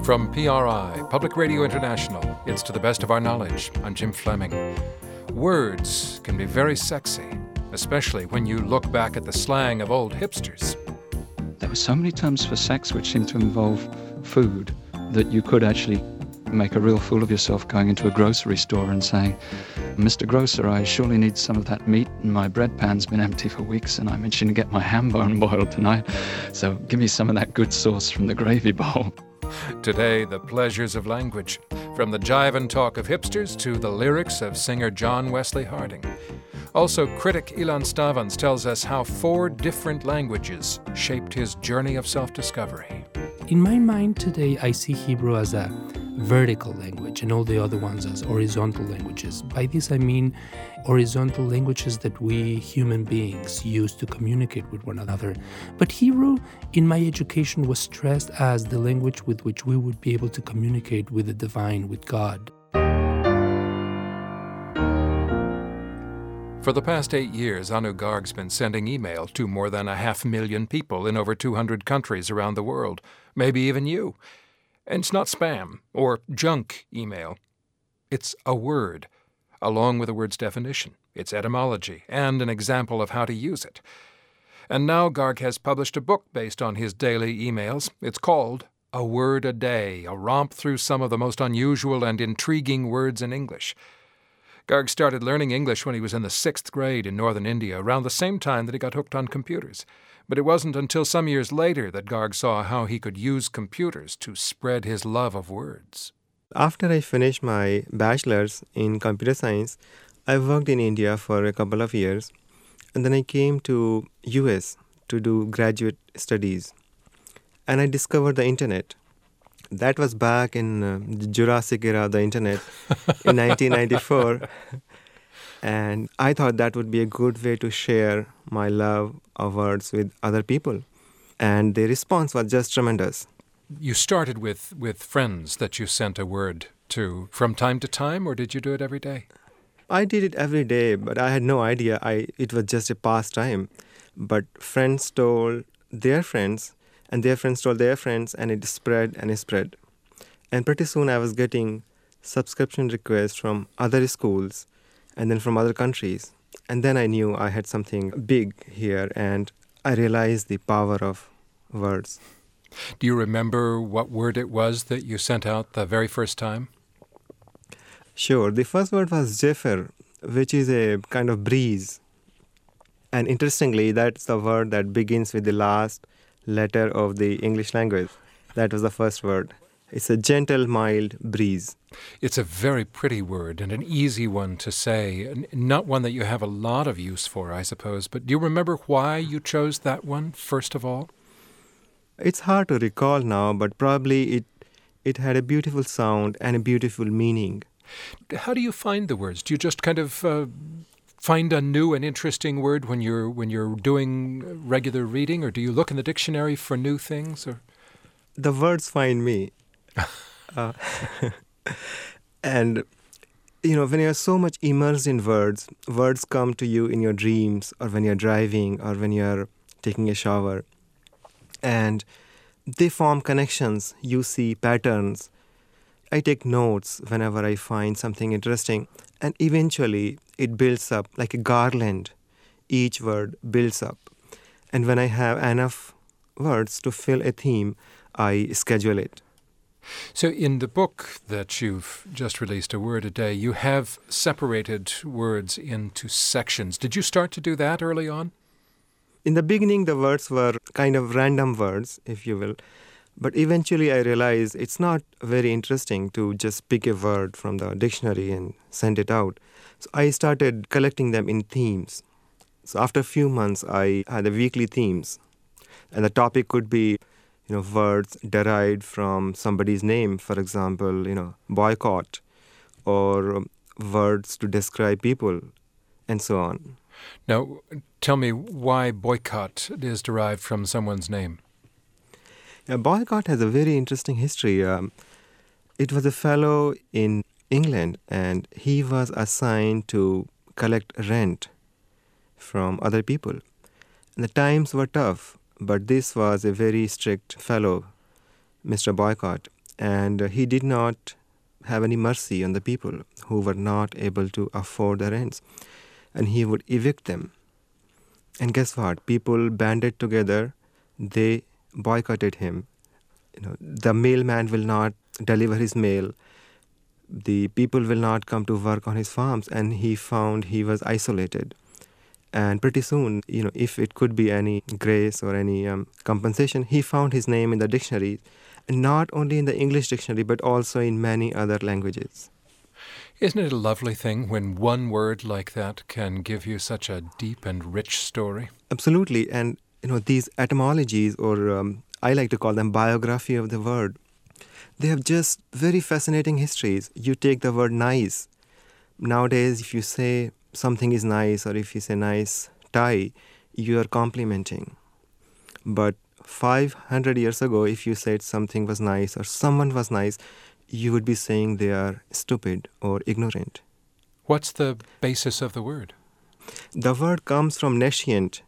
From PRI, Public Radio International, it's To the Best of Our Knowledge. I'm Jim Fleming. Words can be very sexy, especially when you look back at the slang of old hipsters. There were so many terms for sex which seemed to involve food that you could actually make a real fool of yourself going into a grocery store and saying, "Mr. Grocer, I surely need some of that meat, and my bread pan's been empty for weeks, and I'm itching to get my ham bone boiled tonight, so give me some of that good sauce from the gravy bowl." Today, the pleasures of language, from the jive and talk of hipsters to the lyrics of singer John Wesley Harding. Also, critic Ilan Stavans tells us how 4 different languages shaped his journey of self-discovery. In my mind today, I see Hebrew as a vertical language and all the other ones as horizontal languages. By this I mean horizontal languages that we human beings use to communicate with one another. But Hebrew, in my education, was stressed as the language with which we would be able to communicate with the divine, with God. For the past 8 years, Anu Garg's been sending email to more than 500,000 people in over 200 countries around the world, maybe even you. And it's not spam or junk email. It's a word, along with a word's definition, its etymology, and an example of how to use it. And now Garg has published a book based on his daily emails. It's called A Word a Day, a romp through some of the most unusual and intriguing words in English. Garg started learning English when he was in the 6th grade in northern India, around the same time that he got hooked on computers. But it wasn't until some years later that Garg saw how he could use computers to spread his love of words. After I finished my bachelor's in computer science, I worked in India for a couple of years, and then I came to US to do graduate studies. And I discovered the internet. That was back in the Jurassic era of the internet in 1994. And I thought that would be a good way to share my love of words with other people. And the response was just tremendous. You started with friends that you sent a word to from time to time, or did you do it every day? I did it every day, but I had no idea it was just a pastime. But friends told their friends, and their friends told their friends, and it spread and it spread. And pretty soon I was getting subscription requests from other schools and then from other countries. And then I knew I had something big here, and I realized the power of words. Do you remember what word it was that you sent out the very first time? Sure. The first word was zephyr, which is a kind of breeze. And interestingly, that's the word that begins with the last letter of the English language. That was the first word. It's a gentle, mild breeze. It's a very pretty word and an easy one to say, not one that you have a lot of use for, I suppose. But do you remember why you chose that one, first of all? It's hard to recall now, but probably it had a beautiful sound and a beautiful meaning. How do you find the words? Do you just kind of find a new and interesting word when you're doing regular reading, or do you look in the dictionary for new things? Or the words find me. And, when you're so much immersed in words, words come to you in your dreams, or when you're driving, or when you're taking a shower. And they form connections. You see patterns. I take notes whenever I find something interesting. And eventually, it builds up like a garland. Each word builds up. And when I have enough words to fill a theme, I schedule it. So in the book that you've just released, A Word a Day, you have separated words into sections. Did you start to do that early on? In the beginning, the words were kind of random words, if you will. But eventually I realized it's not very interesting to just pick a word from the dictionary and send it out. So I started collecting them in themes. So after a few months, I had the weekly themes. And the topic could be words derived from somebody's name, for example, boycott, or words to describe people, and so on. Now, tell me why boycott is derived from someone's name. Boycott has a very interesting history. It was a fellow in England, and he was assigned to collect rent from other people. And the times were tough, but this was a very strict fellow, Mr. Boycott. And he did not have any mercy on the people who were not able to afford the rents. And he would evict them. And guess what? People banded together. They boycotted him. The mailman will not deliver his mail. The people will not come to work on his farms. And he found he was isolated. And pretty soon, if it could be any grace or any compensation, he found his name in the dictionary, and not only in the English dictionary, but also in many other languages. Isn't it a lovely thing when one word like that can give you such a deep and rich story? Absolutely. And, these etymologies, or I like to call them biography of the word, they have just very fascinating histories. You take the word nice. Nowadays, if you say something is nice, or if you say nice tie, you are complimenting. But 500 years ago, if you said something was nice or someone was nice, you would be saying they are stupid or ignorant. What's the basis of the word? The word comes from nescient,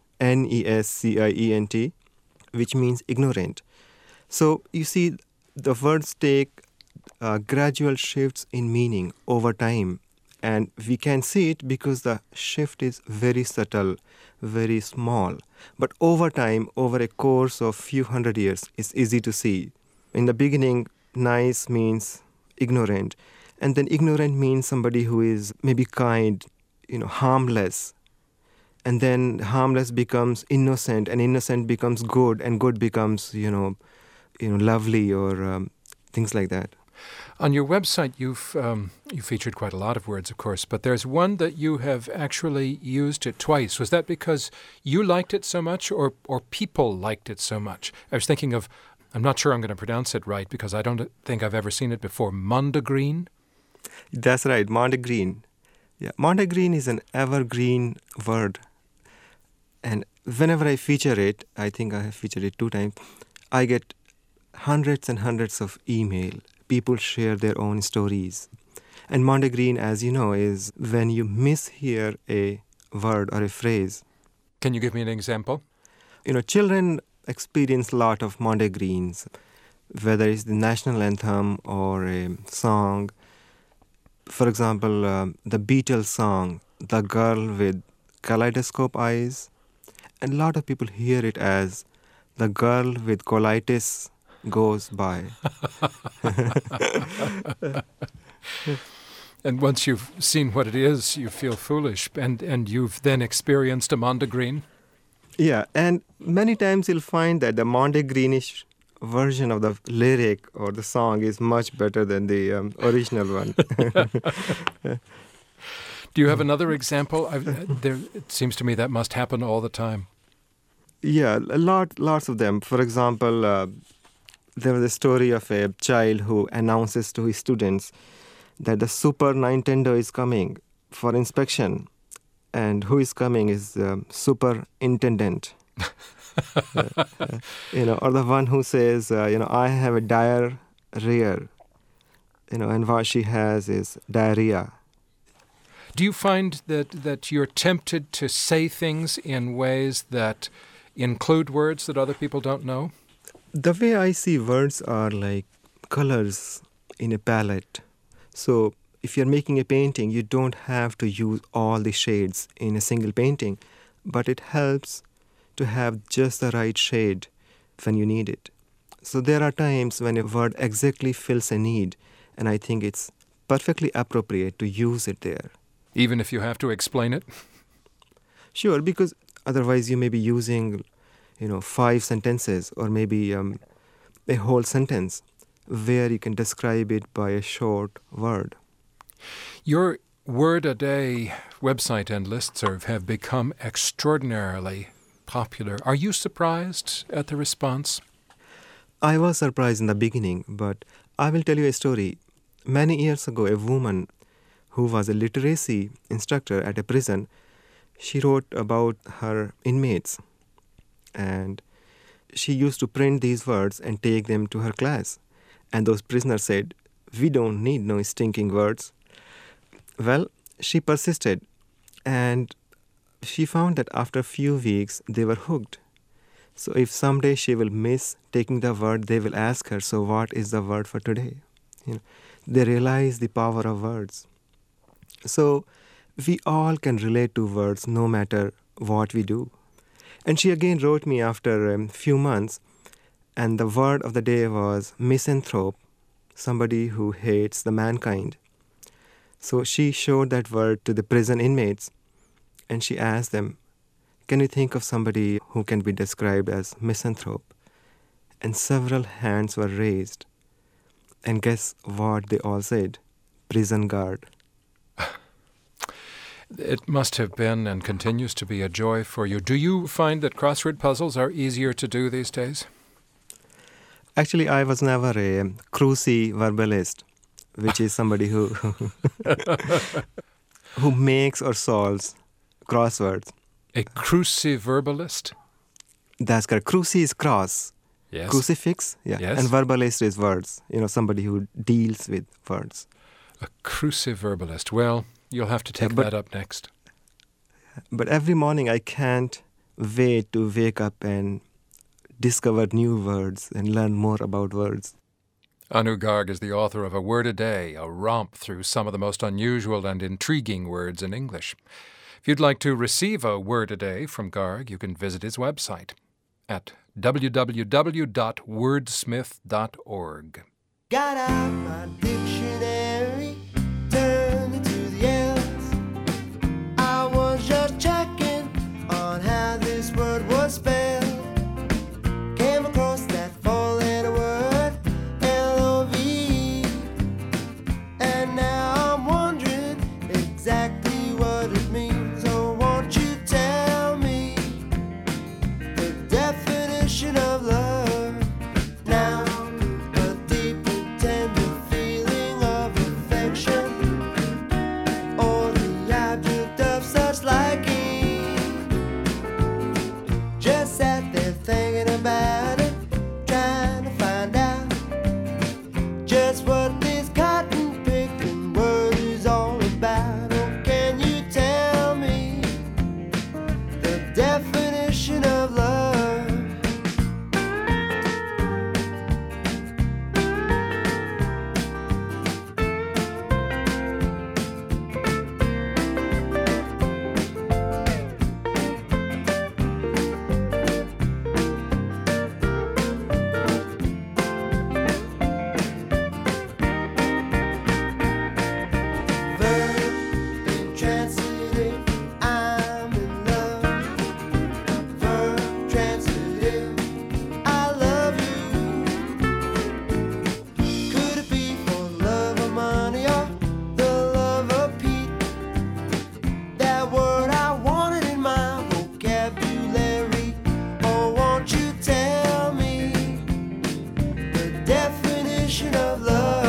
Nescient, which means ignorant. So you see, the words take gradual shifts in meaning over time. And we can see it because the shift is very subtle, very small. But over time, over a course of few hundred years, it's easy to see. In the beginning, nice means ignorant. And then ignorant means somebody who is maybe kind, harmless. And then harmless becomes innocent, and innocent becomes good, and good becomes, lovely, or things like that. On your website, you featured quite a lot of words, of course, but there's one that you have actually used it twice. Was that because you liked it so much, or people liked it so much? I was thinking of, I'm not sure I'm going to pronounce it right because I don't think I've ever seen it before, mondegreen? That's right, mondegreen. Yeah, mondegreen is an evergreen word. And whenever I feature it, I think I have featured it 2 times, I get hundreds and hundreds of email. People share their own stories. And mondegreen, as you know, is when you mishear a word or a phrase. Can you give me an example? Children experience a lot of mondegreens, whether it's the national anthem or a song. For example, the Beatles song, The Girl with Kaleidoscope Eyes. And a lot of people hear it as The Girl with Colitis Goes By. And once you've seen what it is, you feel foolish, and you've then experienced a mondegreen? Yeah, and many times you'll find that the mondegreenish version of the lyric or the song is much better than the original one. Do you have another example? It seems to me that must happen all the time. Yeah, lots of them. For example, there was a story of a child who announces to his students that the Super Nintendo is coming for inspection. And who is coming is the superintendent. Or the one who says, I have a diarrhea, and what she has is diarrhea. Do you find that you're tempted to say things in ways that include words that other people don't know? The way I see words are like colors in a palette. So if you're making a painting, you don't have to use all the shades in a single painting, but it helps to have just the right shade when you need it. So there are times when a word exactly fills a need, and I think it's perfectly appropriate to use it there. Even if you have to explain it? Sure, because otherwise you may be using, 5 sentences or maybe a whole sentence where you can describe it by a short word. Your Word a Day website and listserv have become extraordinarily popular. Are you surprised at the response? I was surprised in the beginning, but I will tell you a story. Many years ago, a woman who was a literacy instructor at a prison, she wrote about her inmates. And she used to print these words and take them to her class. And those prisoners said, "We don't need no stinking words." Well, she persisted, and she found that after a few weeks, they were hooked. So if someday she will miss taking the word, they will ask her, so what is the word for today? They realize the power of words. So we all can relate to words no matter what we do. And she again wrote me after a few months, and the word of the day was misanthrope, somebody who hates the mankind. So she showed that word to the prison inmates, and she asked them, can you think of somebody who can be described as misanthrope? And several hands were raised. And guess what they all said? Prison guard. It must have been and continues to be a joy for you. Do you find that crossword puzzles are easier to do these days? Actually, I was never a cruciverbalist, which is somebody who who makes or solves crosswords. A cruciverbalist? That's correct. Cruci is cross. Yes. Crucifix, yeah. Yes. And verbalist is words. Somebody who deals with words. A cruciverbalist. Well, you'll have to take that up next. But every morning I can't wait to wake up and discover new words and learn more about words. Anu Garg is the author of A Word a Day, a romp through some of the most unusual and intriguing words in English. If you'd like to receive a word a day from Garg, you can visit his website at www.wordsmith.org. Got out my dictionary, turned it to the L's. I was just checking on how this word was spelled. Came across that four-letter word, L-O-V-E. And now I'm wondering exactly what it means. So won't you tell me the definition of love? Now, a deep and tender feeling of affection, or the object of such liking. Just sat there thinking about it, trying to find out just what this cotton picking word is all about. Oh, can you tell me the definition of love? Verb, intransitive, I'm in love. Verb, transitive, I love you. Could it be for love of money or the love of Pete? That word I wanted in my vocabulary. Oh, won't you tell me the definition of love?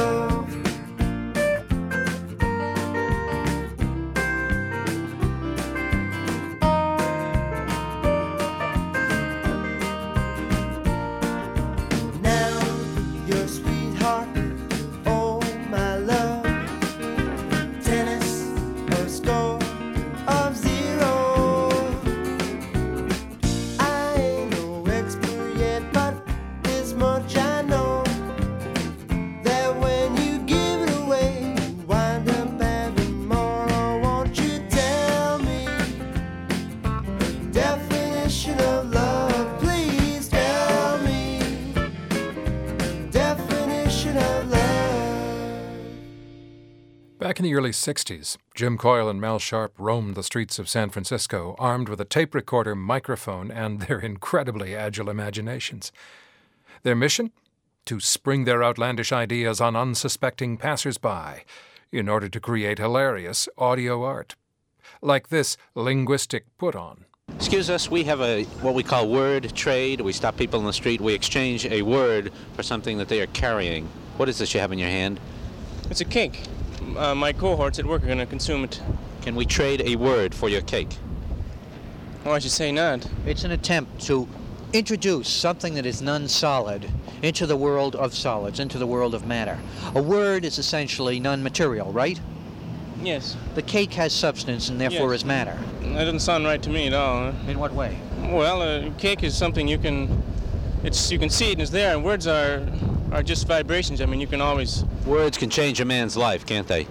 Now, your sweetheart, oh my love. Tennis, a score of 0. I ain't no expert yet, but this much I know, that when you give it away, you wind up having more. Oh, won't you tell me the definition of love? Please tell me the definition of love. Back in the early 60s, Jim Coyle and Mel Sharp roamed the streets of San Francisco, armed with a tape recorder, microphone, and their incredibly agile imaginations. Their mission? To spring their outlandish ideas on unsuspecting passers-by in order to create hilarious audio art. Like this linguistic put-on. Excuse us, we have what we call word trade. We stop people in the street, we exchange a word for something that they are carrying. What is this you have in your hand? It's a cake. My cohorts at work are going to consume it. Can we trade a word for your cake? Oh, I should say not. It's an attempt to introduce something that is non-solid into the world of solids, into the world of matter. A word is essentially non-material, right? Yes. The cake has substance and therefore Yes. is matter. That doesn't sound right to me at all. Huh? In what way? Well, cake is something you can see it and it's there, and words are just vibrations. I mean, you can always... Words can change a man's life, can't they?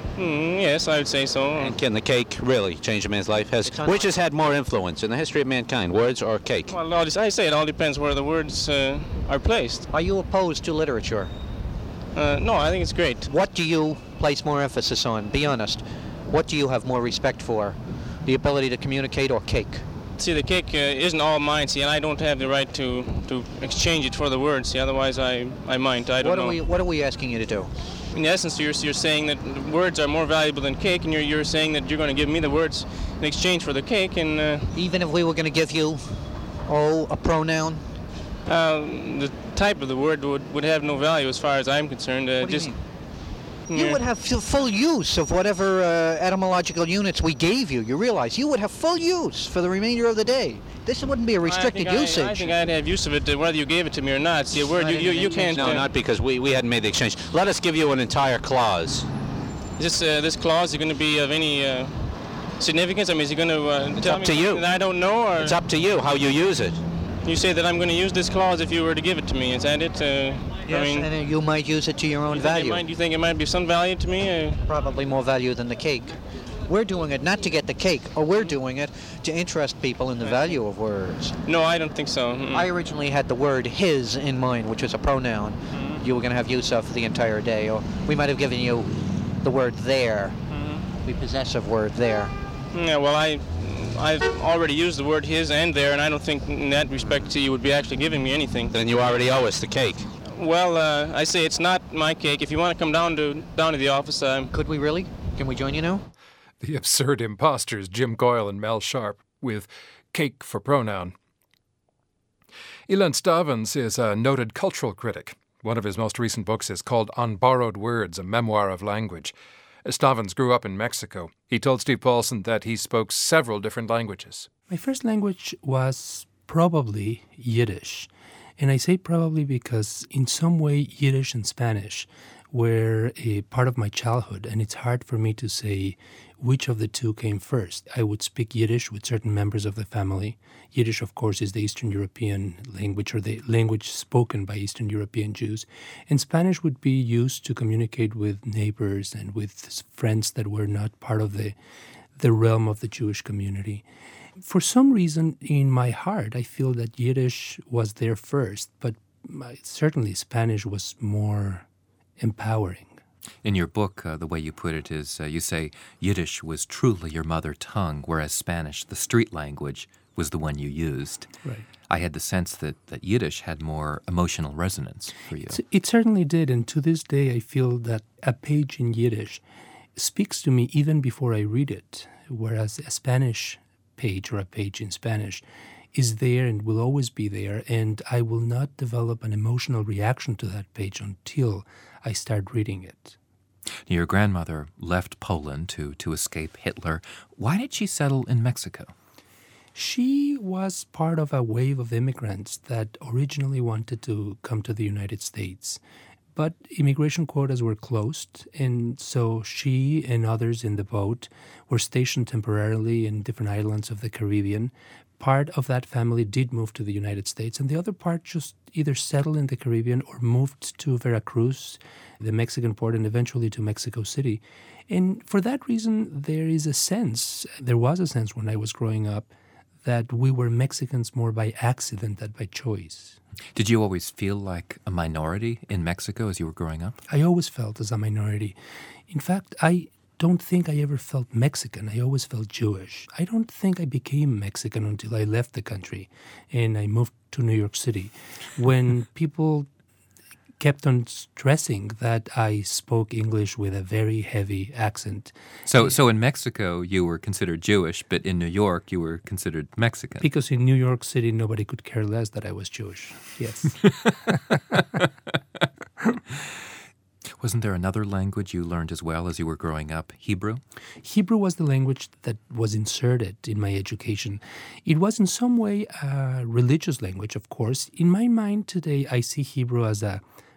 Yes, I would say so. And can the cake really change a man's life? Which has had more influence in the history of mankind, words or cake? Well, I say it all depends where the words are placed. Are you opposed to literature? No, I think it's great. What do you place more emphasis on? Be honest. What do you have more respect for? The ability to communicate or cake? See, the cake isn't all mine, see, and I don't have the right to exchange it for the words, see, otherwise I might, I don't know. What are we asking you to do? In essence, you're saying that words are more valuable than cake, and you're saying that you're going to give me the words in exchange for the cake, and... Even if we were going to give you, a pronoun? The type of the word would have no value as far as I'm concerned. What do you mean? You would have full use of whatever etymological units we gave you. You realize you would have full use for the remainder of the day. This wouldn't be a restricted usage. I think I'd have use of it whether you gave it to me or not. See, a word you can't... No, not because we hadn't made the exchange. Let us give you an entire clause. Is this clause going to be of any significance? I mean, is he going to tell me to you. that I don't know? Or? It's up to you how you use it. You say that I'm going to use this clause if you were to give it to me. Is that it? Yes, I mean, and you might use it to your own value. You think it might be some value to me? Probably more value than the cake. We're doing it not to get the cake, or we're doing it to interest people in the value of words. No, I don't think so. I originally had the word his in mind, which was a pronoun you were going to have use of for the entire day, or we might have given you the word there, the possessive word there. Yeah, well, I've already used the word his and there, and I don't think in that respect you would be actually giving me anything. Then you already owe us the cake. Well, I say it's not my cake. If you want to come down to the office, Could we really? Can we join you now? The absurd imposters Jim Coyle and Mel Sharp with cake for pronoun. Ilan Stavans is a noted cultural critic. One of his most recent books is called On Borrowed Words, a Memoir of Language. Stavans grew up in Mexico. He told Steve Paulson that he spoke several different languages. My first language was probably Yiddish. And I say probably because in some way Yiddish and Spanish were a part of my childhood, and it's hard for me to say which of the two came first. I would speak Yiddish with certain members of the family. Yiddish, of course, is the Eastern European language, or the language spoken by Eastern European Jews. And Spanish would be used to communicate with neighbors and with friends that were not part of the realm of the Jewish community. For some reason, in my heart, I feel that Yiddish was there first, but certainly Spanish was more empowering. In your book, the way you put it is, you say Yiddish was truly your mother tongue, whereas Spanish, the street language, was the one you used. Right. I had the sense that Yiddish had more emotional resonance for you. It certainly did, and to this day I feel that a page in Yiddish speaks to me even before I read it, whereas a Spanish page or a page in Spanish is there and will always be there, and I will not develop an emotional reaction to that page until I start reading it. Your grandmother left Poland to escape Hitler. Why did she settle in Mexico? She was part of a wave of immigrants that originally wanted to come to the United States. But immigration quotas were closed, and so she and others in the boat were stationed temporarily in different islands of the Caribbean. Part of that family did move to the United States, and the other part just either settled in the Caribbean or moved to Veracruz, the Mexican port, and eventually to Mexico City. And for that reason, there was a sense when I was growing up, that we were Mexicans more by accident than by choice. Did you always feel like a minority in Mexico as you were growing up? I always felt as a minority. In fact, I don't think I ever felt Mexican. I always felt Jewish. I don't think I became Mexican until I left the country and I moved to New York City, when people kept on stressing that I spoke English with a very heavy accent. So in Mexico, you were considered Jewish, but in New York, you were considered Mexican. Because in New York City, nobody could care less that I was Jewish. Yes. Wasn't there another language you learned as well as you were growing up, Hebrew? Hebrew was the language that was inserted in my education. It was in some way a religious language, of course. In my mind today, I see Hebrew as a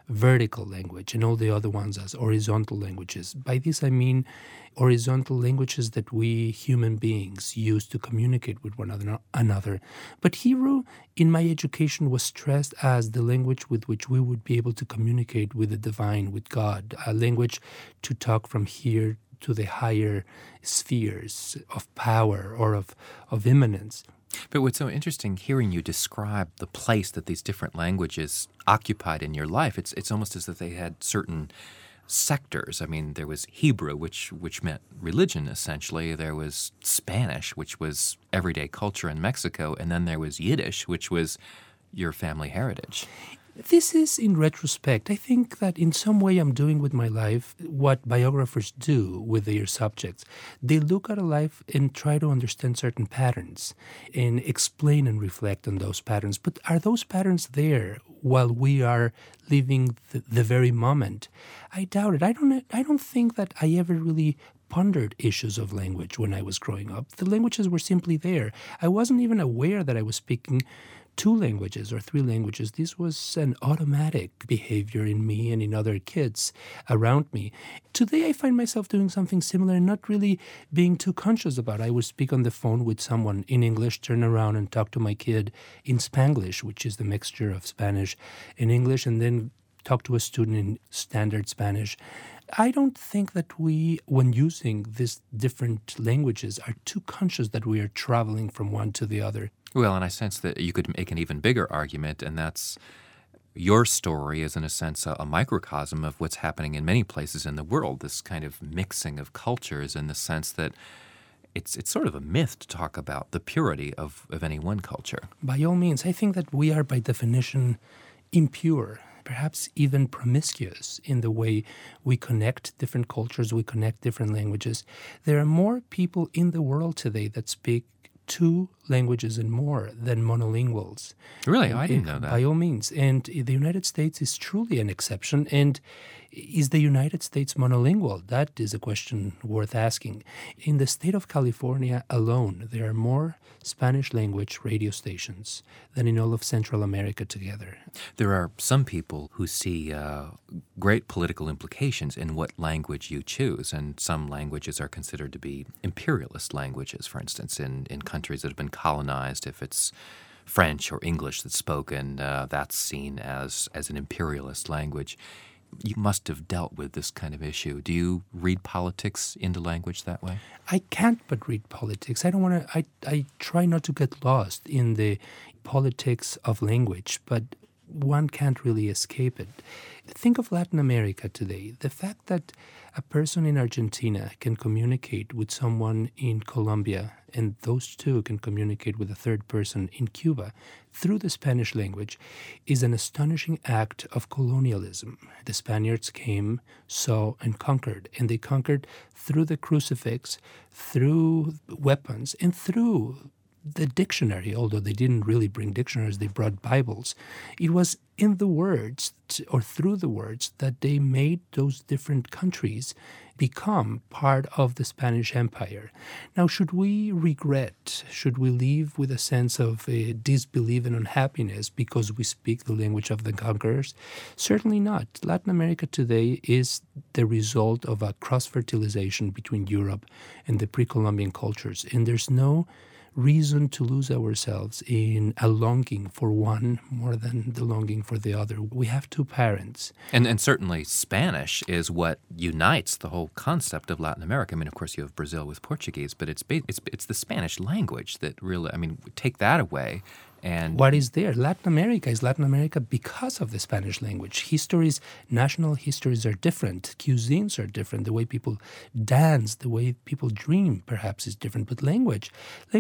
vertical language and all the other ones as horizontal languages. By this I mean horizontal languages that we human beings use to communicate with one another. But Hebrew, in my education, was stressed as the language with which we would be able to communicate with the divine, with God, a language to talk from here to the higher spheres of power or of immanence. But what's so interesting, hearing you describe the place that these different languages occupied in your life, it's almost as if they had certain sectors. I mean, there was Hebrew, which meant religion, essentially. There was Spanish, which was everyday culture in Mexico. And then there was Yiddish, which was your family heritage. This is, in retrospect, I think that in some way I'm doing with my life what biographers do with their subjects. They look at a life and try to understand certain patterns and explain and reflect on those patterns. But are those patterns there while we are living the very moment? I doubt it. I don't think that I ever really pondered issues of language when I was growing up. The languages were simply there. I wasn't even aware that I was speaking 2 languages or 3 languages. This was an automatic behavior in me and in other kids around me. Today I find myself doing something similar and not really being too conscious about it. I would speak on the phone with someone in English, turn around and talk to my kid in Spanglish, which is the mixture of Spanish and English, and then talk to a student in standard Spanish. I don't think that we, when using these different languages, are too conscious that we are traveling from one to the other. Well, and I sense that you could make an even bigger argument, and that's your story is, in a sense, a microcosm of what's happening in many places in the world, this kind of mixing of cultures in the sense that it's sort of a myth to talk about the purity of any one culture. By all means, I think that we are, by definition, impure, perhaps even promiscuous in the way we connect different cultures, we connect different languages. There are more people in the world today that speak 2 languages and more than monolinguals. Really? I didn't know that. By all means. And the United States is truly an exception. And is the United States monolingual? That is a question worth asking. In the state of California alone, there are more Spanish language radio stations than in all of Central America together. There are some people who see great political implications in what language you choose, and some languages are considered to be imperialist languages, for instance, in countries that have been colonized. If it's French or English that's spoken, that's seen as an imperialist language. You must have dealt with this kind of issue. Do you read politics into language that way? I can't but read politics. I don't want to. I try not to get lost in the politics of language, but one can't really escape it. Think of Latin America today. The fact that a person in Argentina can communicate with someone in Colombia, and those 2 can communicate with a third person in Cuba through the Spanish language, is an astonishing act of colonialism. The Spaniards came, saw, and conquered. And they conquered through the crucifix, through weapons, and through the dictionary. Although they didn't really bring dictionaries, they brought Bibles. It was in the words, or through the words, that they made those different countries become part of the Spanish Empire. Now, should we regret, should we live with a sense of disbelief and unhappiness because we speak the language of the conquerors? Certainly not. Latin America today is the result of a cross-fertilization between Europe and the pre-Columbian cultures, and there's no reason to lose ourselves in a longing for one more than the longing for the other. We have 2 parents. And certainly Spanish is what unites the whole concept of Latin America. I mean, of course, you have Brazil with Portuguese, but it's the Spanish language that really, I mean, take that away. And what is there? Latin America is Latin America because of the Spanish language. Histories, national histories are different. Cuisines are different. The way people dance, the way people dream, perhaps, is different. But language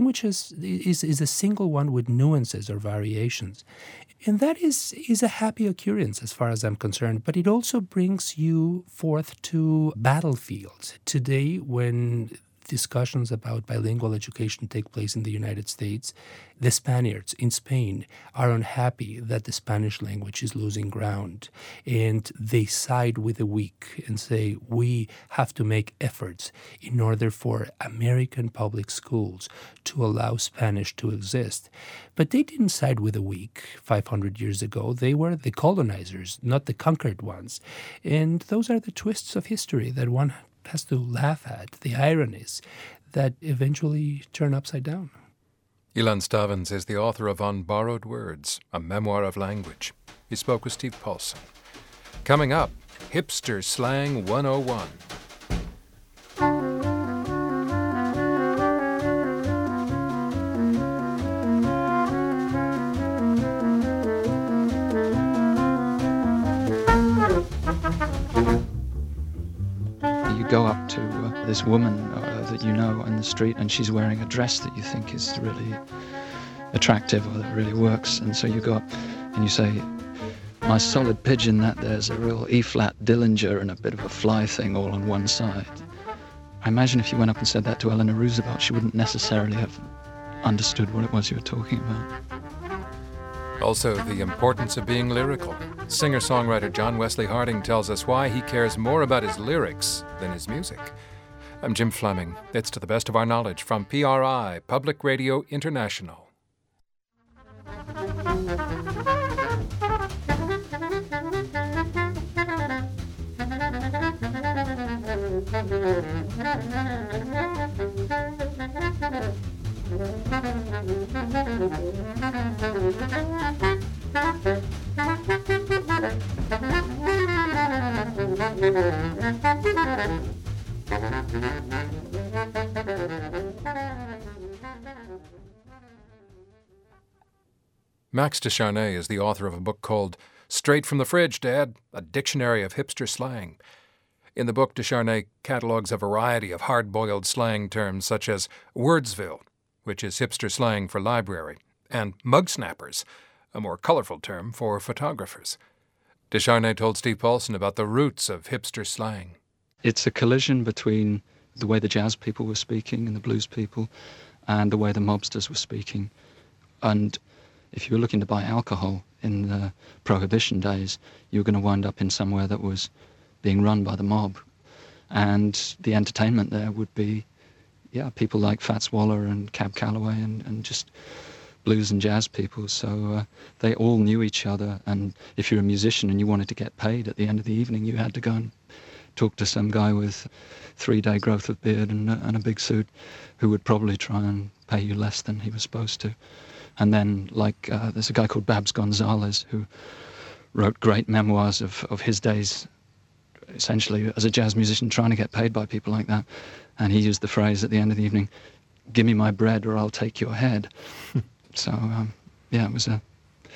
is a single one with nuances or variations. And that is a happy occurrence as far as I'm concerned. But it also brings you forth to battlefields. Today, when discussions about bilingual education take place in the United States, the Spaniards in Spain are unhappy that the Spanish language is losing ground, and they side with the weak and say we have to make efforts in order for American public schools to allow Spanish to exist. But they didn't side with the weak 500 years ago. They were the colonizers, not the conquered ones. And those are the twists of history that one has to laugh at, the ironies that eventually turn upside down. Ilan Stavans is the author of On Borrowed Words, a memoir of language. He spoke with Steve Paulson. Coming up, Hipster Slang 101. You go up to this woman that you know on the street, and she's wearing a dress that you think is really attractive or that really works, and so you go up and you say, "My solid pigeon, that there's a real E-flat Dillinger and a bit of a fly thing all on one side." I imagine if you went up and said that to Eleanor Roosevelt, she wouldn't necessarily have understood what it was you were talking about. Also, the importance of being lyrical. Singer-songwriter John Wesley Harding tells us why he cares more about his lyrics than his music. I'm Jim Fleming. It's To the Best of Our Knowledge from PRI, Public Radio International. Max Descharnay is the author of a book called Straight from the Fridge, Dad, a dictionary of hipster slang. In the book, Descharnay catalogues a variety of hard-boiled slang terms such as wordsville, which is hipster slang for library, and mug snappers, a more colorful term for photographers. Descharnay told Steve Paulson about the roots of hipster slang. It's a collision between the way the jazz people were speaking and the blues people and the way the mobsters were speaking. And if you were looking to buy alcohol in the Prohibition days, you were going to wind up in somewhere that was being run by the mob. And the entertainment there would be, people like Fats Waller and Cab Calloway and just blues and jazz people. So they all knew each other. And if you're a musician and you wanted to get paid at the end of the evening, you had to go and talk to some guy with 3-day growth of beard and a big suit who would probably try and pay you less than he was supposed to. And then, there's a guy called Babs Gonzalez who wrote great memoirs of his days, essentially as a jazz musician trying to get paid by people like that. And he used the phrase at the end of the evening, "Give me my bread or I'll take your head." So, it was a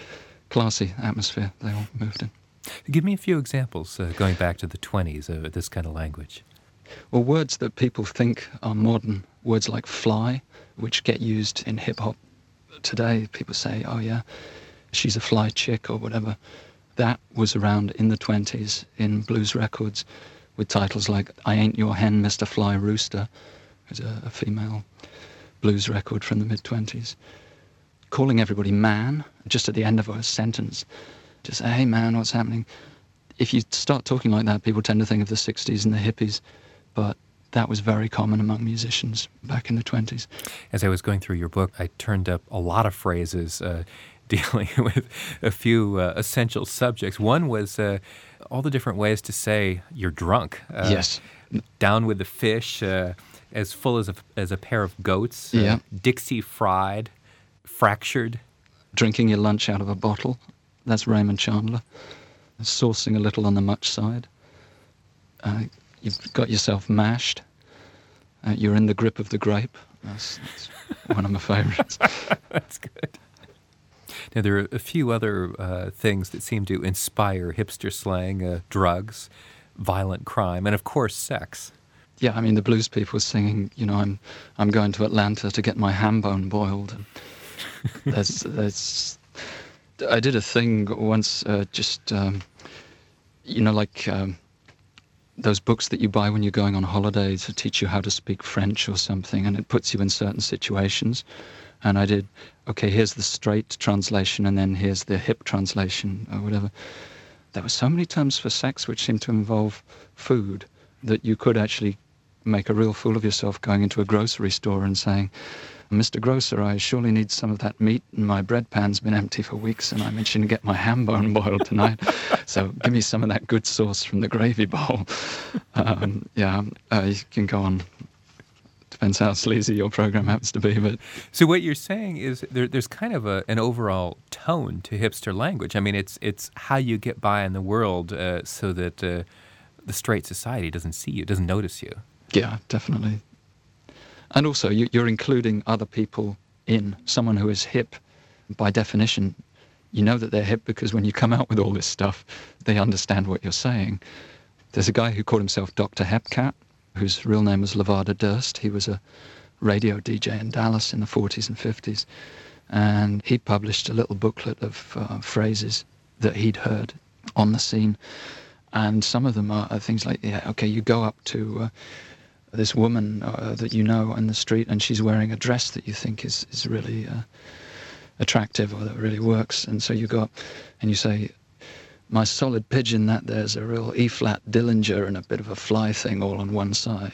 classy atmosphere they all moved in. Give me a few examples going back to the 20s of this kind of language. Well, words that people think are modern, words like fly, which get used in hip-hop today. People say, "Oh yeah, she's a fly chick," or whatever. That was around in the 20s in blues records with titles like "I Ain't Your Hen, Mr. Fly Rooster." It was a female blues record from the mid-20s. Calling everybody man, just at the end of a sentence. Just say, "Hey man, what's happening?" If you start talking like that, people tend to think of the 60s and the hippies, but that was very common among musicians back in the 20s. As I was going through your book, I turned up a lot of phrases dealing with a few essential subjects. One was all the different ways to say you're drunk. Yes. Down with the fish, as full as a pair of goats. Yeah. Dixie fried, fractured. Drinking your lunch out of a bottle. That's Raymond Chandler. Saucing a little on the much side. You've got yourself mashed. You're in the grip of the grape. That's one of my favorites. That's good. Now, there are a few other things that seem to inspire hipster slang, drugs, violent crime, and, of course, sex. Yeah, I mean, the blues people singing, I'm going to Atlanta to get my ham bone boiled. There's I did a thing once, those books that you buy when you're going on holiday to teach you how to speak French or something, and it puts you in certain situations. And I did, okay, here's the straight translation, and then here's the hip translation, or whatever. There were so many terms for sex which seemed to involve food that you could actually make a real fool of yourself going into a grocery store and saying, Mr. Grocer, I surely need some of that meat, and my bread pan's been empty for weeks, and I'm itching to get my ham bone boiled tonight. So give me some of that good sauce from the gravy bowl. You can go on. Depends how sleazy your program happens to be. But so what you're saying is there's kind of an overall tone to hipster language. I mean, it's how you get by in the world so that the straight society doesn't see you, doesn't notice you. Yeah, definitely. And also, you're including other people in. Someone who is hip, by definition, you know that they're hip because when you come out with all this stuff, they understand what you're saying. There's a guy who called himself Dr. Hepcat, whose real name was Levada Durst. He was a radio DJ in Dallas in the 40s and 50s. And he published a little booklet of phrases that he'd heard on the scene. And some of them are things like, you go up to this woman that you know on the street, and she's wearing a dress that you think is really attractive or that really works. And so you go up and you say, my solid pigeon, that there's a real E-flat Dillinger and a bit of a fly thing all on one side.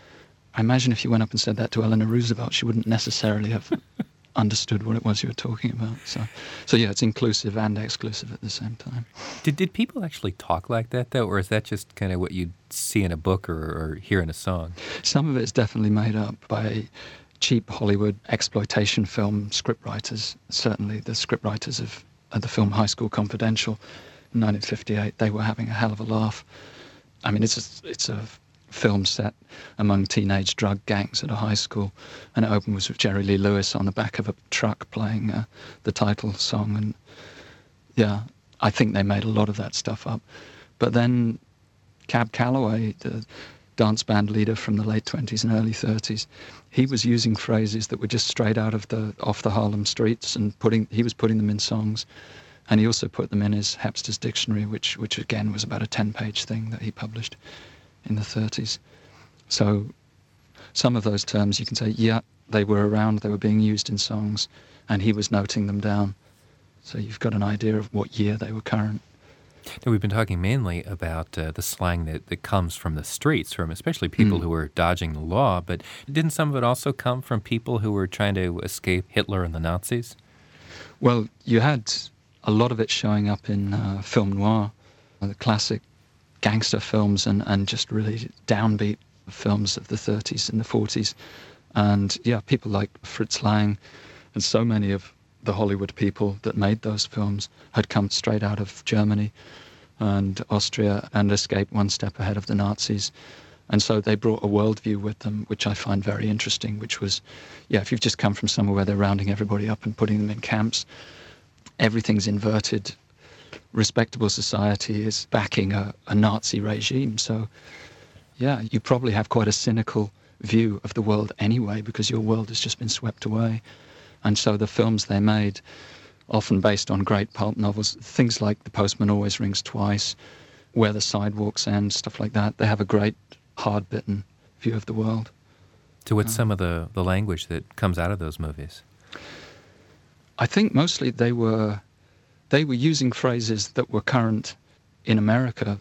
I imagine if you went up and said that to Eleanor Roosevelt, she wouldn't necessarily have understood what it was you were talking about. So yeah, it's inclusive and exclusive at the same time. Did people actually talk like that, though, or is that just kind of what you'd see in a book or hear in a song? Some of it's definitely made up by cheap Hollywood exploitation film scriptwriters. Certainly the scriptwriters of the film High School Confidential in 1958, they were having a hell of a laugh. I mean, it's a film set among teenage drug gangs at a high school, and it opens with Jerry Lee Lewis on the back of a truck playing the title song. And yeah, I think they made a lot of that stuff up. But then Cab Calloway, the dance band leader from the late 20s and early 30s, he was using phrases that were just straight out of off the Harlem streets, and he was putting them in songs. And he also put them in his Hepster's Dictionary, which again was about a 10-page thing that he published in the 30s. So some of those terms you can say, yeah, they were around, they were being used in songs, and he was noting them down. So you've got an idea of what year they were current. Now, we've been talking mainly about the slang that comes from the streets, from especially people who were dodging the law, but didn't some of it also come from people who were trying to escape Hitler and the Nazis? Well, you had a lot of it showing up in film noir, the classic gangster films and just really downbeat films of the 30s and the 40s. And yeah, people like Fritz Lang and so many of the Hollywood people that made those films had come straight out of Germany and Austria and escaped one step ahead of the Nazis. And so they brought a worldview with them, which I find very interesting, which was, if you've just come from somewhere where they're rounding everybody up and putting them in camps, everything's inverted. Respectable society is backing a Nazi regime. So, yeah, you probably have quite a cynical view of the world anyway, because your world has just been swept away. And so the films they made, often based on great pulp novels, things like The Postman Always Rings Twice, Where the Sidewalks End, stuff like that, they have a great, hard-bitten view of the world. So what's some of the language that comes out of those movies? I think mostly they were using phrases that were current in America,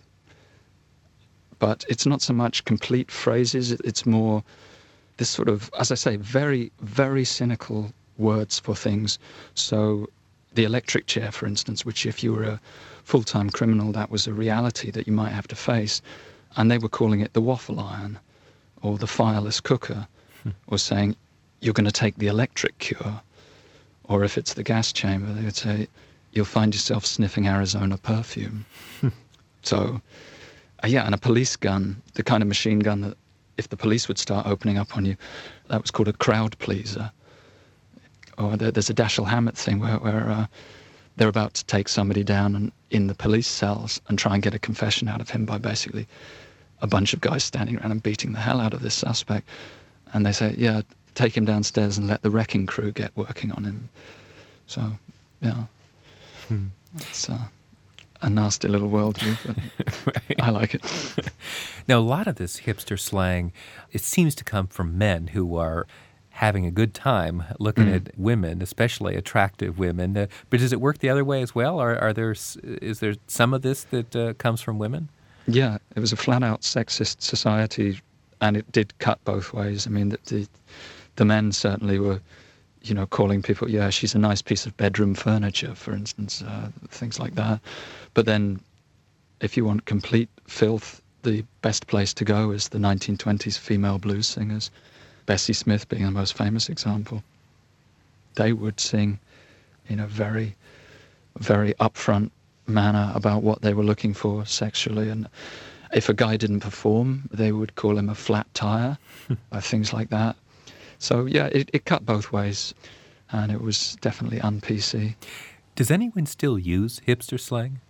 but it's not so much complete phrases, it's more this sort of, as I say, very, very cynical words for things. So the electric chair, for instance, which if you were a full-time criminal, that was a reality that you might have to face, and they were calling it the waffle iron or the fireless cooker, or saying, you're going to take the electric cure. Or if it's the gas chamber, they would say, you'll find yourself sniffing Arizona perfume. So, and a police gun, the kind of machine gun that if the police would start opening up on you, that was called a crowd pleaser. Or there's a Dashiell Hammett thing where they're about to take somebody down in the police cells and try and get a confession out of him by basically a bunch of guys standing around and beating the hell out of this suspect. And they say, take him downstairs and let the wrecking crew get working on him. So, yeah. It's a nasty little worldview, but Right. I like it. Now, a lot of this hipster slang, it seems to come from men who are having a good time looking at women, especially attractive women. But does it work the other way as well? Is there some of this that comes from women? Yeah, it was a flat-out sexist society, and it did cut both ways. I mean, the men certainly were, calling people, yeah, she's a nice piece of bedroom furniture, for instance, things like that. But then, if you want complete filth, the best place to go is the 1920s female blues singers, Bessie Smith being the most famous example. They would sing in a very, very upfront manner about what they were looking for sexually, and if a guy didn't perform, they would call him a flat tire, things like that. So yeah, it cut both ways, and it was definitely un-PC. Does anyone still use hipster slang?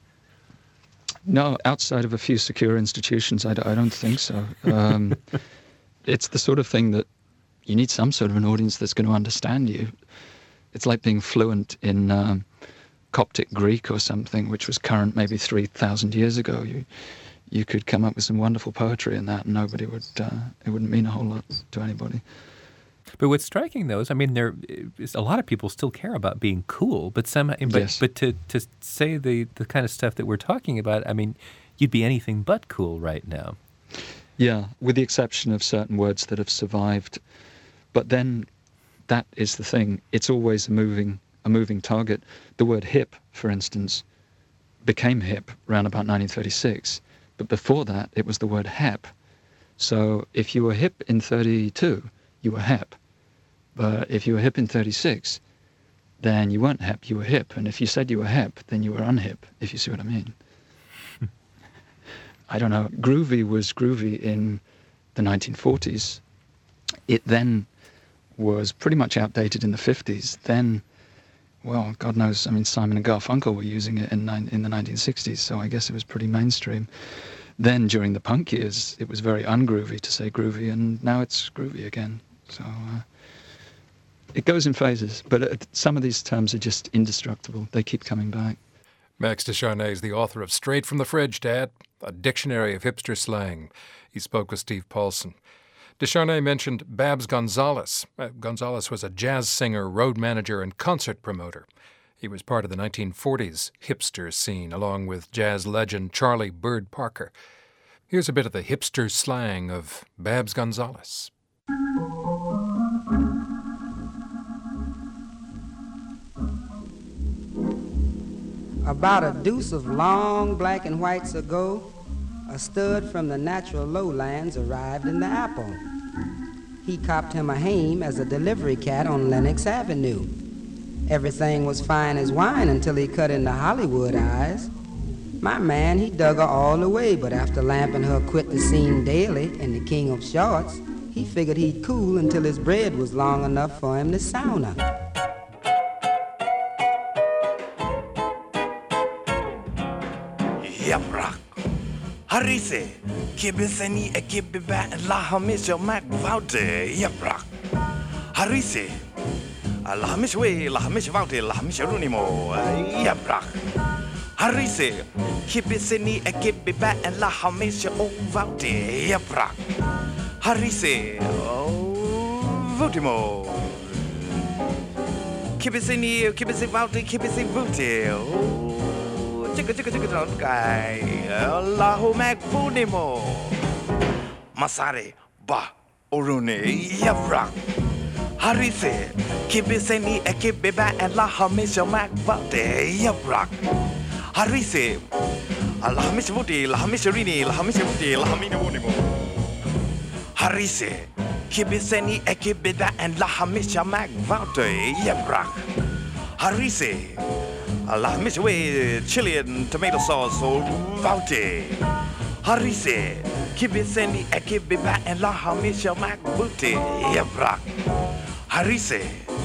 No, outside of a few secure institutions, I don't think so. It's the sort of thing that you need some sort of an audience that's going to understand you. It's like being fluent in Coptic Greek or something, which was current maybe 3,000 years ago. You could come up with some wonderful poetry in that, and nobody would. It wouldn't mean a whole lot to anybody. But what's striking, though, is, I mean, there is a lot of people still care about being cool, but Yes. but to say the kind of stuff that we're talking about, I mean, you'd be anything but cool right now. Yeah, with the exception of certain words that have survived. But then, that is the thing. It's always a moving target. The word hip, for instance, became hip around about 1936. But before that, it was the word hep. So if you were hip in 32, you were hep. But if you were hip in 36, then you weren't hep, you were hip. And if you said you were hep, then you were unhip, if you see what I mean. I don't know. Groovy was groovy in the 1940s. It then was pretty much outdated in the 50s. Then, well, God knows, I mean, Simon and Garfunkel were using it in the 1960s, so I guess it was pretty mainstream. Then, during the punk years, it was very ungroovy to say groovy, and now it's groovy again. So it goes in phases, but some of these terms are just indestructible. They keep coming back. Max de Charnay is the author of Straight from the Fridge, Dad, a dictionary of hipster slang. He spoke with Steve Paulson. De Charnay mentioned Babs Gonzalez. Gonzalez was a jazz singer, road manager, and concert promoter. He was part of the 1940s hipster scene, along with jazz legend Charlie Bird Parker. Here's a bit of the hipster slang of Babs Gonzalez. About a deuce of long black and whites ago, a stud from the natural lowlands arrived in the apple. He copped him a hame as a delivery cat on Lenox Avenue. Everything was fine as wine until he cut into Hollywood eyes. My man, he dug her all the way, but after lamping her quit the scene daily in the King of Shorts, he figured he'd cool until his bread was long enough for him to sound her. Yaprak Harise Kibiseni Ekibiba La Hamisha Mac Vaute Yaprak Harise La Hamish Way La Hamish Vaute La Hamish Runimo Yaprak Harise Kibiseni Ekibiba La Hamisha Vaute Yaprak Harise Votimo Kibiseni Kibisi Vaute Kibisi Voute Allahu Makfunimo Masare Ba Urune Yaprak Harise Kibiseni Ekibeba and La Hamisha Makvate Yaprak Harise Allah Hamishuti, La Hamisharini, La Hamishuti, La Haminimo Harise Kibiseni Ekibeda and La Hamisha Makvate Yaprak Harise Allah miss away chili and tomato sauce or vaute. Harise, kibiseni ekibiba and la hamisha macbuti yabrak. Harise,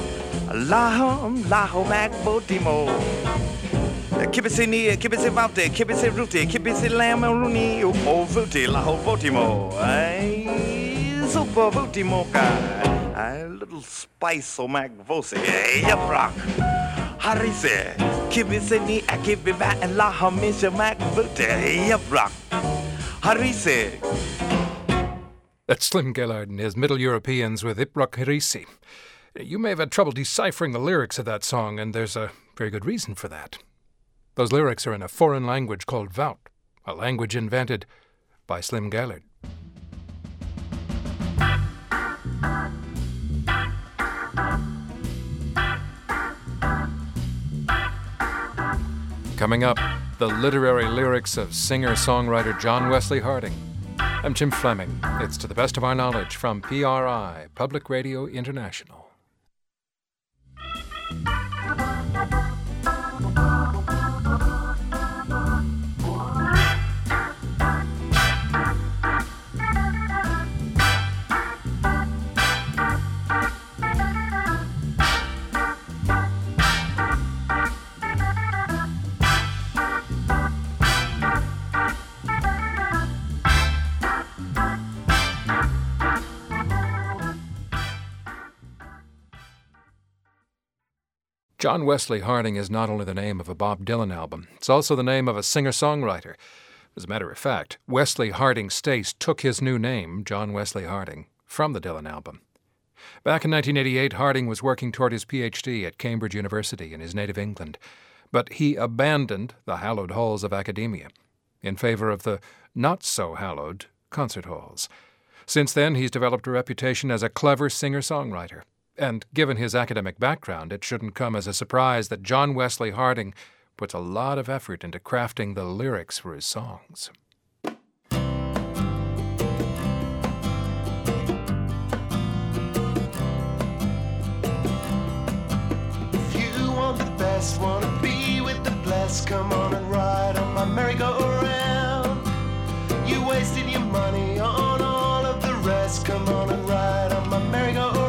lahom macbotimo. Kibiseni, kibisi vaute, kibisi ruti, kibisi lamb runi, o vuti, laho votimo. Super votimo, a little spice o macvosi yabrak. Harise, Kibisini, Akibiba, and La Hamisha Mac Booty, Yep Rock. Harise. That's Slim Gaillard and his Middle Europeans with Iprok Harisi. You may have had trouble deciphering the lyrics of that song, and there's a very good reason for that. Those lyrics are in a foreign language called Vaut, a language invented by Slim Gaillard. Coming up, the literary lyrics of singer-songwriter John Wesley Harding. I'm Jim Fleming. It's To the Best of Our Knowledge from PRI, Public Radio International. John Wesley Harding is not only the name of a Bob Dylan album, it's also the name of a singer-songwriter. As a matter of fact, Wesley Harding Stace took his new name, John Wesley Harding, from the Dylan album. Back in 1988, Harding was working toward his Ph.D. at Cambridge University in his native England, but he abandoned the hallowed halls of academia in favor of the not-so-hallowed concert halls. Since then, he's developed a reputation as a clever singer-songwriter. And given his academic background, it shouldn't come as a surprise that John Wesley Harding puts a lot of effort into crafting the lyrics for his songs. If you want the best, want to be with the blessed, come on and ride on my merry-go-round. You wasted your money on all of the rest, come on and ride on my merry-go-round.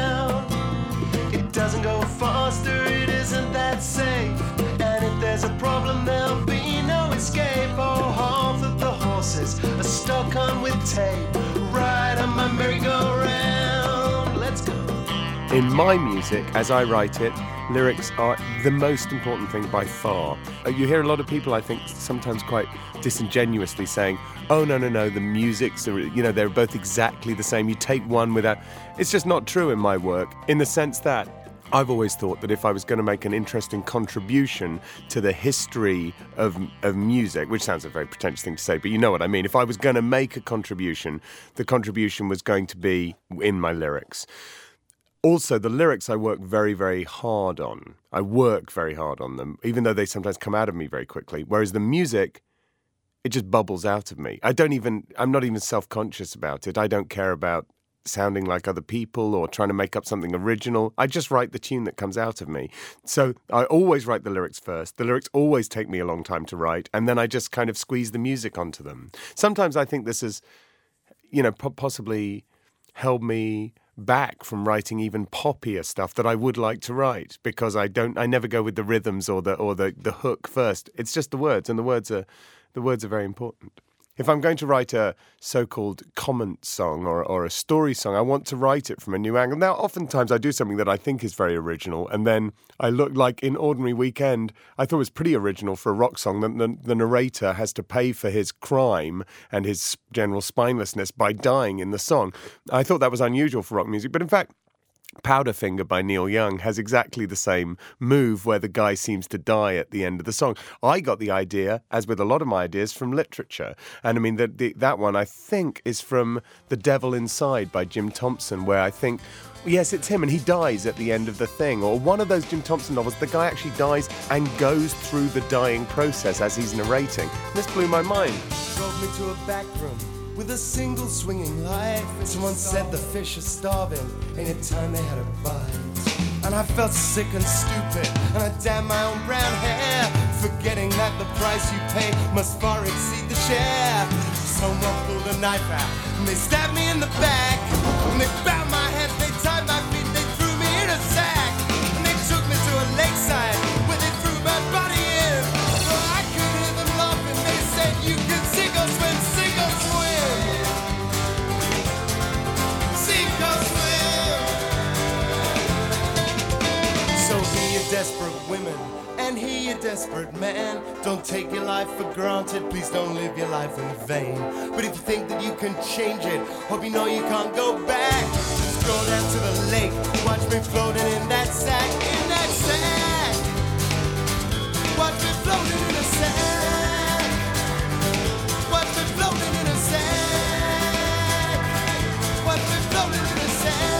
Doesn't go faster, it isn't that safe. And if there's a problem, there'll be no escape. Oh, half of the horses are stuck on with tape. Ride on my merry-go-round. Let's go. In my music, as I write it, lyrics are the most important thing by far. You hear a lot of people, I think, sometimes quite disingenuously saying, oh, no, the music's, they're both exactly the same. You take one without... It's just not true in my work, in the sense that I've always thought that if I was going to make an interesting contribution to the history of music, which sounds a very pretentious thing to say, but you know what I mean. If I was going to make a contribution, the contribution was going to be in my lyrics. Also, the lyrics I work very, very hard on. I work very hard on them, even though they sometimes come out of me very quickly. Whereas the music, it just bubbles out of me. I'm not even self-conscious about it. I don't care about sounding like other people or trying to make up something original. I just write the tune that comes out of me. So I always write the lyrics first. The lyrics always take me a long time to write, and then I just kind of squeeze the music onto them. Sometimes I think this has, possibly held me back from writing even poppier stuff that I would like to write, because I never go with the rhythms or the hook first. It's just the words, and the words are very important. If I'm going to write a so-called comment song or a story song, I want to write it from a new angle. Now, oftentimes I do something that I think is very original, and then I look like in Ordinary Weekend, I thought it was pretty original for a rock song that the narrator has to pay for his crime and his general spinelessness by dying in the song. I thought that was unusual for rock music, but in fact, Powderfinger by Neil Young has exactly the same move where the guy seems to die at the end of the song. I got the idea, as with a lot of my ideas, from literature. And I mean, that one, I think, is from The Devil Inside by Jim Thompson, where I think, yes, it's him, and he dies at the end of the thing. Or one of those Jim Thompson novels, the guy actually dies and goes through the dying process as he's narrating. This blew my mind. Drove me to a back room with a single swinging light. Someone said the fish are starving, ain't it time they had a bite? And I felt sick and stupid, and I damned my own brown hair, forgetting that the price you pay must far exceed the share. Someone pulled a knife out, and they stabbed me in the back, and they bound my hands, they tied my feet, they threw me in a sack, and they took me to a lakeside, where they threw my body in. Well, I could hear them laughing, they said you can sink or swim, sink or swim. desperate women, and he a desperate man. Don't take your life for granted, please don't live your life in vain. But if you think that you can change it, hope you know you can't go back. Just go down to the lake, watch me floating in that sack, in that sack. Watch me floating in a sack. Watch me floating in a sack. Watch me floating in a sack.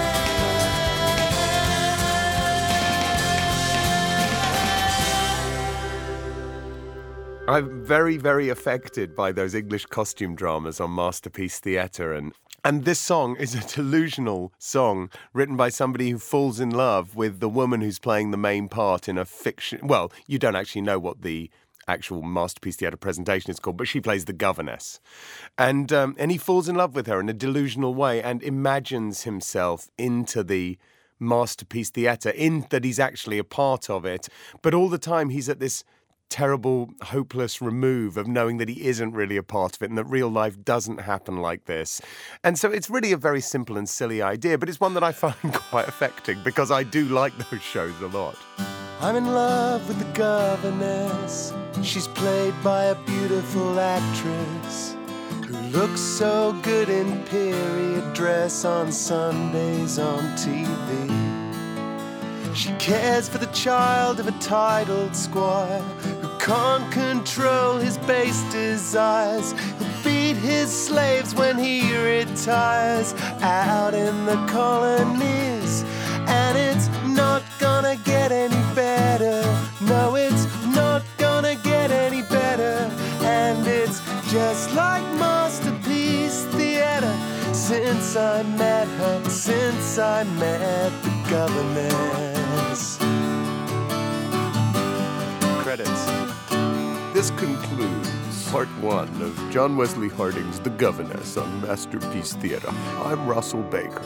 I'm very, very affected by those English costume dramas on Masterpiece Theatre, and this song is a delusional song written by somebody who falls in love with the woman who's playing the main part in a fiction. Well, you don't actually know what the actual Masterpiece Theatre presentation is called, but she plays the governess, and he falls in love with her in a delusional way and imagines himself into the Masterpiece Theatre, in that he's actually a part of it, but all the time he's at this terrible, hopeless remove of knowing that he isn't really a part of it and that real life doesn't happen like this. And so it's really a very simple and silly idea, but it's one that I find quite affecting because I do like those shows a lot. I'm in love with the governess. She's played by a beautiful actress who looks so good in period dress on Sundays on TV. She cares for the child of a titled squire who can't control his base desires. He'll beat his slaves when he retires out in the colonies. And it's not gonna get any better. No, it's not gonna get any better. And it's just like Masterpiece Theatre. Since I met her, since I met the governess. Credits. This concludes part one of John Wesley Harding's The Governess on Masterpiece Theatre. I'm Russell Baker.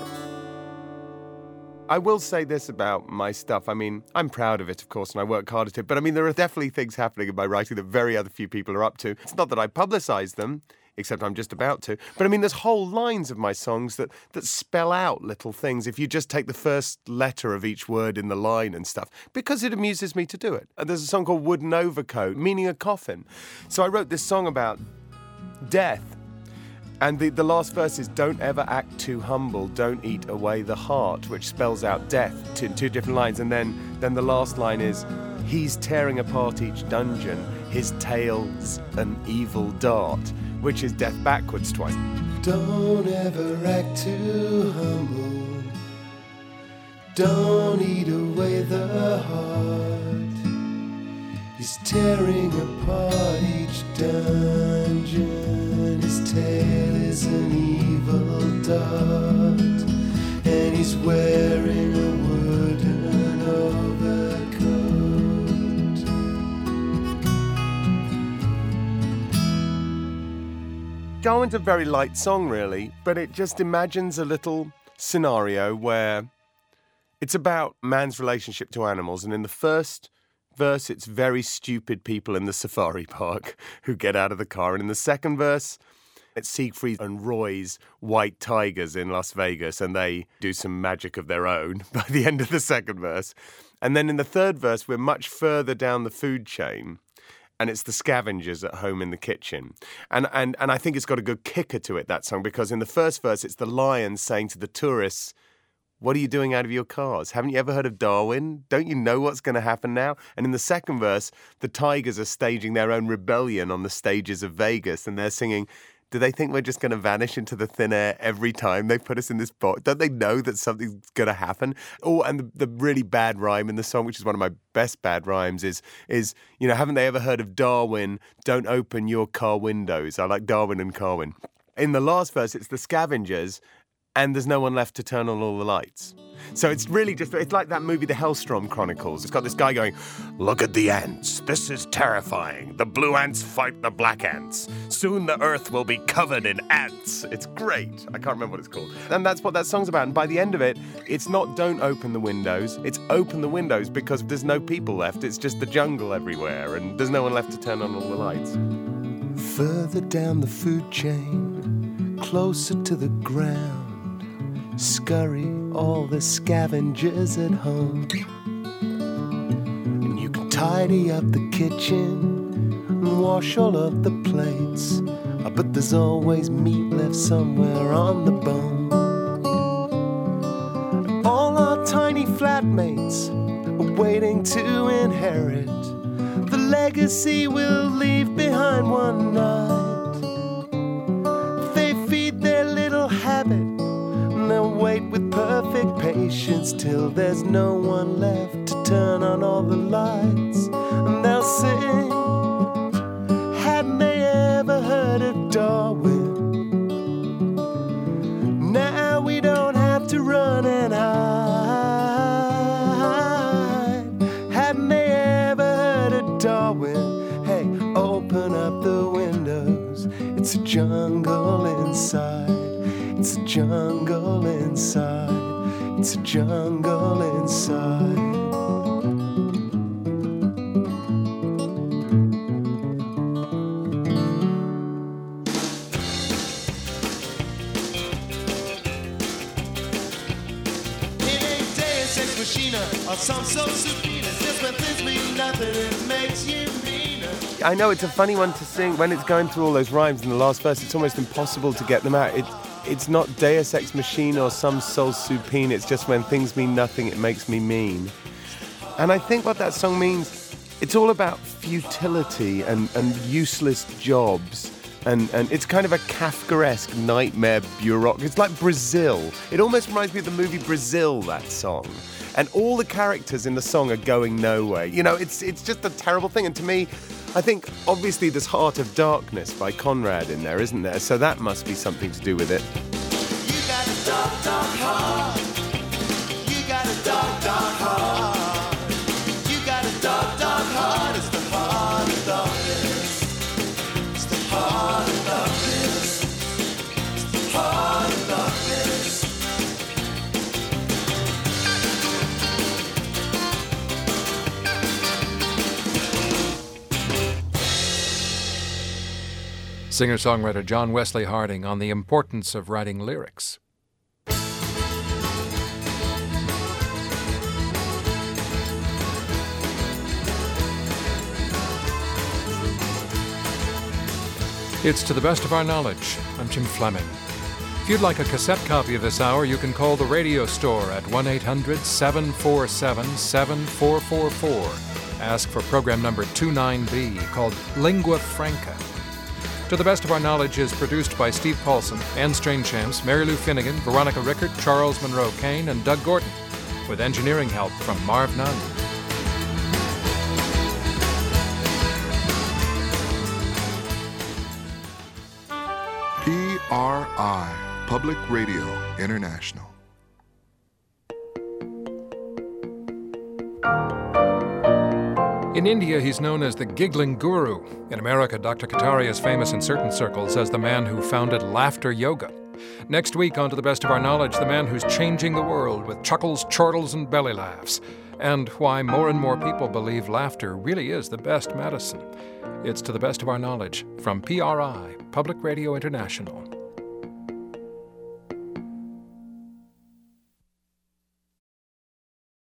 I will say this about my stuff. I mean, I'm proud of it, of course, and I work hard at it. But I mean, there are definitely things happening in my writing that very other few people are up to. It's not that I publicise them, except I'm just about to. But I mean, there's whole lines of my songs that spell out little things if you just take the first letter of each word in the line and stuff, because it amuses me to do it. And there's a song called Wooden Overcoat, meaning a coffin. So I wrote this song about death. And the last verse is, don't ever act too humble, don't eat away the heart, which spells out death in two different lines. And then the last line is, he's tearing apart each dungeon, his tail's an evil dart, which is death backwards twice. Don't ever act too humble. Don't eat away the heart. He's tearing apart each dungeon. His tail is an evil dart. And he's wearing a wooden overcoat. Darwin's a very light song, really, but it just imagines a little scenario where it's about man's relationship to animals, and in the first verse, it's very stupid people in the safari park who get out of the car, and in the second verse, it's Siegfried and Roy's white tigers in Las Vegas, and they do some magic of their own by the end of the second verse. And then in the third verse, we're much further down the food chain, and it's the scavengers at home in the kitchen. And I think it's got a good kicker to it, that song, because in the first verse, it's the lion saying to the tourists, what are you doing out of your cars? Haven't you ever heard of Darwin? Don't you know what's going to happen now? And in the second verse, the tigers are staging their own rebellion on the stages of Vegas, and they're singing, do they think we're just going to vanish into the thin air every time they put us in this box? Don't they know that something's going to happen? Oh, and the really bad rhyme in the song, which is one of my best bad rhymes, is you know, haven't they ever heard of Darwin? Don't open your car windows. I like Darwin and Carwin. In the last verse, it's the scavengers, and there's no one left to turn on all the lights. So it's really just, it's like that movie, The Hellstrom Chronicles. It's got this guy going, look at the ants. This is terrifying. The blue ants fight the black ants. Soon the earth will be covered in ants. It's great. I can't remember what it's called. And that's what that song's about. And by the end of it, it's not don't open the windows. It's open the windows because there's no people left. It's just the jungle everywhere. And there's no one left to turn on all the lights. Further down the food chain, closer to the ground, scurry all the scavengers at home. tidy up the kitchen and wash all of the plates. But there's always meat left somewhere on the bone. All our tiny flatmates are waiting to inherit the legacy we'll leave behind one night. They feed their little habit and they'll wait with perfect patience till there's no one left to turn on all the lights. And they'll sing, hadn't they ever heard of Darwin? Now we don't have to run and hide. Hadn't they ever heard of Darwin? Hey, open up the windows. It's a jungle inside. It's a jungle inside. It's a jungle inside. I know it's a funny one to sing when it's going through all those rhymes in the last verse. It's almost impossible to get them out. It's not Deus Ex Machina or some soul supine. It's just when things mean nothing, it makes me mean. And I think what that song means, it's all about futility and useless jobs. And it's kind of a Kafkaesque nightmare bureaucracy. It's like Brazil. It almost reminds me of the movie Brazil, that song. And all the characters in the song are going nowhere. You know, it's just a terrible thing. And to me, I think obviously there's Heart of Darkness by Conrad in there, isn't there? So that must be something to do with it. You got a dark, dark heart. You got a dark, dark heart. You got a dark, dark heart. It's the heart of darkness. It's the heart of darkness. It's the heart of darkness. Singer-songwriter John Wesley Harding on the importance of writing lyrics. It's To the Best of Our Knowledge. I'm Jim Fleming. If you'd like a cassette copy of this hour, you can call the radio store at 1-800-747-7444. Ask for program number 29B, called Lingua Franca. To the Best of Our Knowledge is produced by Steve Paulson, Ann Strainchamps, Mary Lou Finnegan, Veronica Rickert, Charles Monroe Kane, and Doug Gordon, with engineering help from Marv Nunn. PRI, Public Radio International. In India, he's known as the giggling guru. In America, Dr. Kataria is famous in certain circles as the man who founded laughter yoga. Next week, on To the Best of Our Knowledge, the man who's changing the world with chuckles, chortles, and belly laughs, and why more and more people believe laughter really is the best medicine. It's To the Best of Our Knowledge from PRI, Public Radio International.